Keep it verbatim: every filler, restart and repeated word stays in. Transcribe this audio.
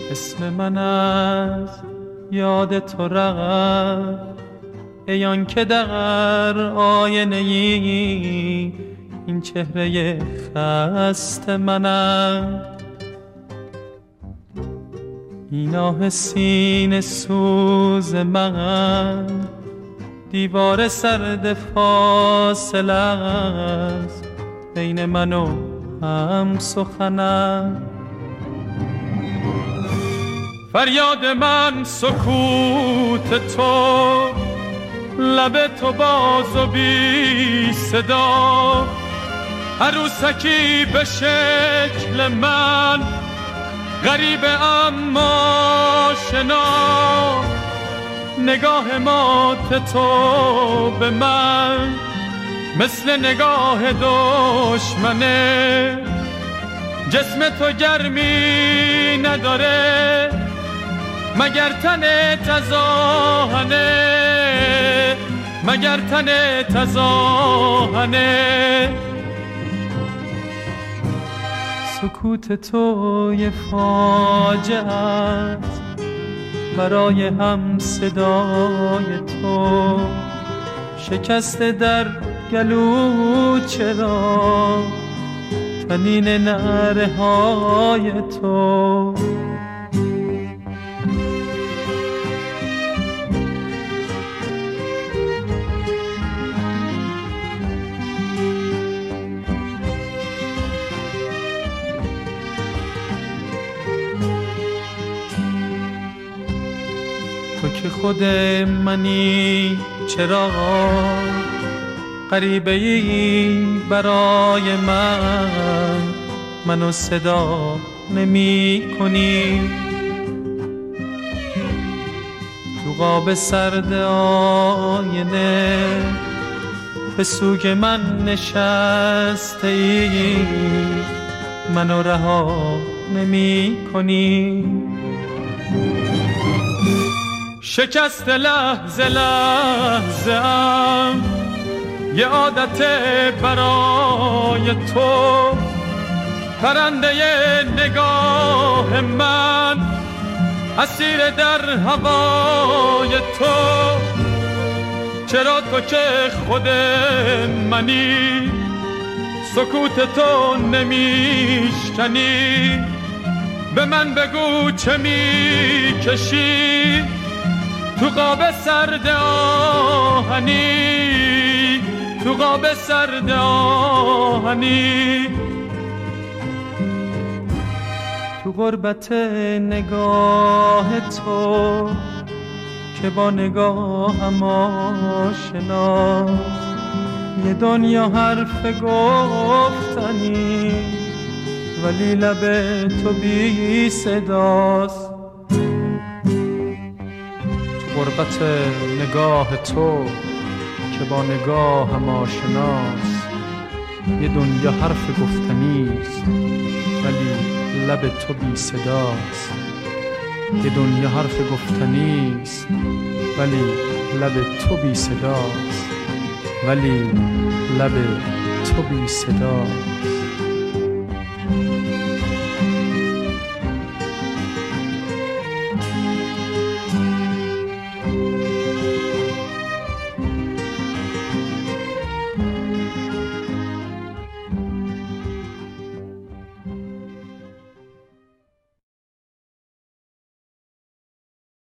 اسم من از یاد تو رفت، ای آن که در آینه ای این چهره خسته منم. این آه سینه سوز من دیوار سرد فاصله است بین من و هم سخنم. فریاد من سکوت تو، لب تو باز و بی صدا، عروسکی به شکل من غریب اما آشنا. نگاه مات تو به من مثل نگاه دشمنه. جسم تو گرمی نداره مگر تنت از آهنه، مگر تنت از آهنه. سکوت تو یه فاجعه است برای هم صدای تو. شکست در گلو چرا طنین نعره های تو. تو که خود منی چرا غریبه ای برای من، منو صدا نمی کنی. تو قاب سرد آینه به سوگ من نشسته ای، منو رها نمی کنی. شکست لحظه لحظه ام یه عادت برای تو. پرنده نگاه من اسیر در هوای تو. چرا تو که خود منی سکوت تو نمیشکنی؟ به من بگو چه میکشی تو قاب سرد آهنی، تو قاب سرد آهنی. تو غربت نگاه تو که با نگاهم آشناست، یه دنیا حرف گفتنی ولی لب تو بی صداست. غربت نگاه تو که با نگاهم آشناست، یه دنیا حرف گفتنیست ولی لب تو بی صداست. یه دنیا حرف گفتنیست ولی لب تو بی صداست، ولی لب تو بی صداست.